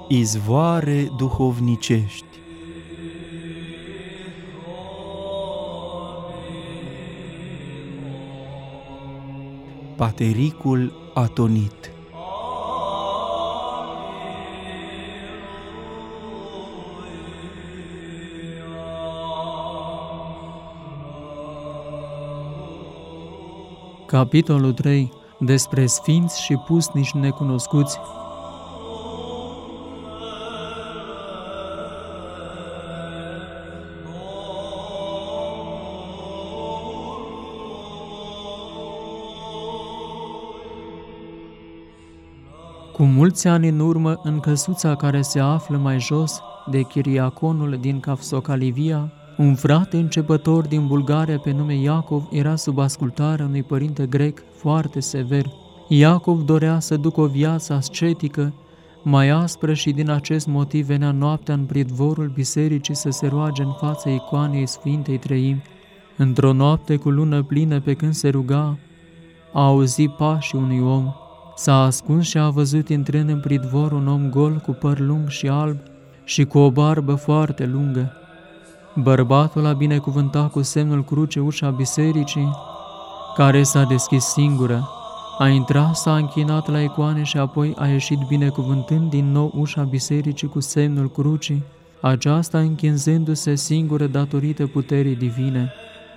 Izvoare duhovnicești. Patericul atonit. Capitolul 3. Despre sfinți și pusnici necunoscuți. Cu mulți ani în urmă, în căsuța care se află mai jos de Chiriaconul din Cafsocalivia, un frate începător din Bulgaria pe nume Iacov era sub ascultarea unui părinte grec foarte sever. Iacov dorea să ducă o viață ascetică, mai aspră, și din acest motiv venea noaptea în pridvorul bisericii să se roage în fața icoanei Sfintei Treimi. Într-o noapte cu lună plină, pe când se ruga, a auzit pașii unui om. S-a ascuns și a văzut intrând în pridvor un om gol cu păr lung și alb și cu o barbă foarte lungă. Bărbatul a binecuvântat cu semnul cruce ușa bisericii, care s-a deschis singură. A intrat, s-a închinat la icoane și apoi a ieșit binecuvântând din nou ușa bisericii cu semnul crucii, aceasta închinzându-se singură datorită puterii divine.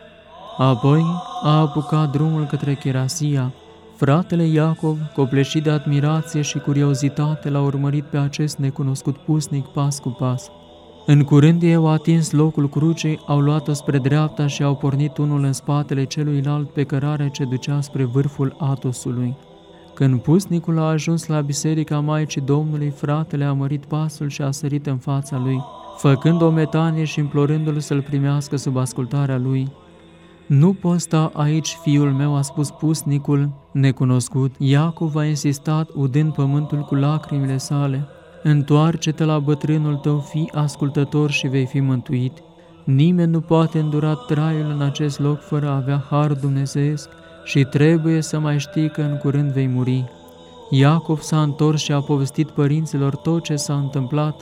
Apoi a apucat drumul către Cherasia. Fratele Iacov, copleșit de admirație și curiozitate, l-a urmărit pe acest necunoscut pusnic pas cu pas. În curând ei au atins locul crucii, au luat-o spre dreapta și au pornit unul în spatele celuilalt pe cărarea ce ducea spre vârful Atosului. Când pusnicul a ajuns la biserica Maicii Domnului, fratele a mărit pasul și a sărit în fața lui, făcând o metanie și implorându-l să-l primească sub ascultarea lui. "Nu poți sta aici, fiul meu," a spus pusnicul necunoscut. Iacov a insistat, udând pământul cu lacrimile sale. "Întoarce-te la bătrânul tău, fii ascultător și vei fi mântuit. Nimeni nu poate îndura traiul în acest loc fără a avea har dumnezeiesc și trebuie să mai știi că în curând vei muri." Iacov s-a întors și a povestit părinților tot ce s-a întâmplat.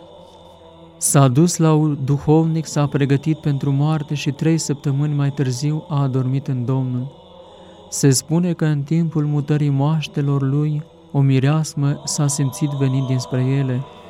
S-a dus la un duhovnic, s-a pregătit pentru moarte și 3 săptămâni mai târziu a adormit în Domnul. Se spune că în timpul mutării moaștelor lui, o mireasmă s-a simțit venind dinspre ele.